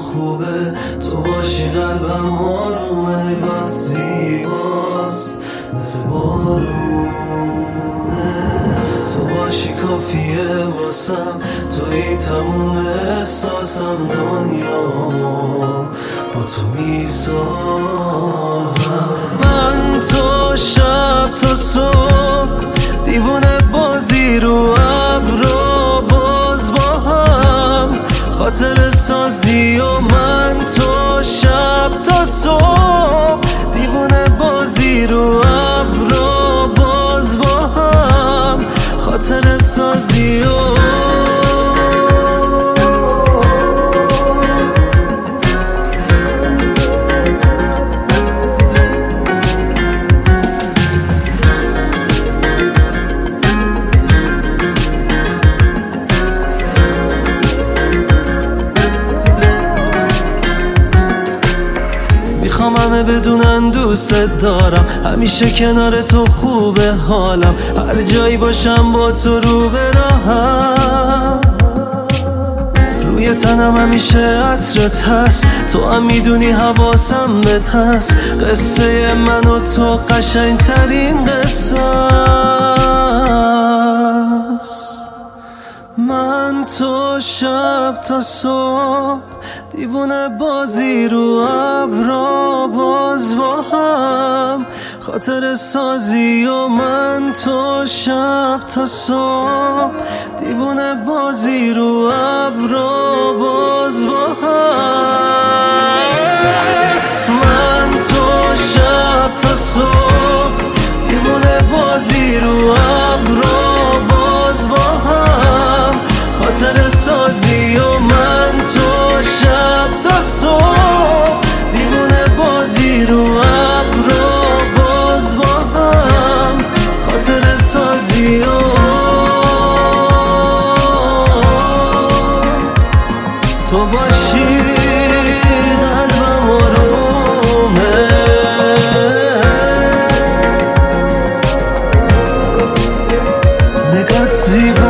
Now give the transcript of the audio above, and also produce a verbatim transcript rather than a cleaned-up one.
خوبه، تو باشی قلبم آرومه، نگات زیباست مثل بارونه، تو باشی کافیه واسم، توی تموم احساسم، دنیا با تو میسازم. من تو شب تا صبح دیوونه بازی رو ابرو باز با هم خاطر سازی و من تو شب تا صبح دیوونه بازی رو ابرو باز با هم خاطر سازی و میخوام همه بدونن دوست دارم، همیشه کنار تو خوبه حالم، هر جایی باشم با تو رو به راهم، روی تنم همیشه عطرت هست، تو هم میدونی حواسم بهت هست، قصه من و تو قشنگ ترین قصه است. من تو شب تا صبح دیوونه بازی رو ابرا باز با هم خاطر سازی و من تو شب تا صبح دیوونه بازی رو ابرا باز با هم. من تو شب تا صبح دیوونه بازی رو ابرا باز با هم خاطر سازی و من تو شب تا صبح دیوونه بازی رو ابرو باز با هم خاطر سازی و تو باشی قلبم آرومه، نگات زیبا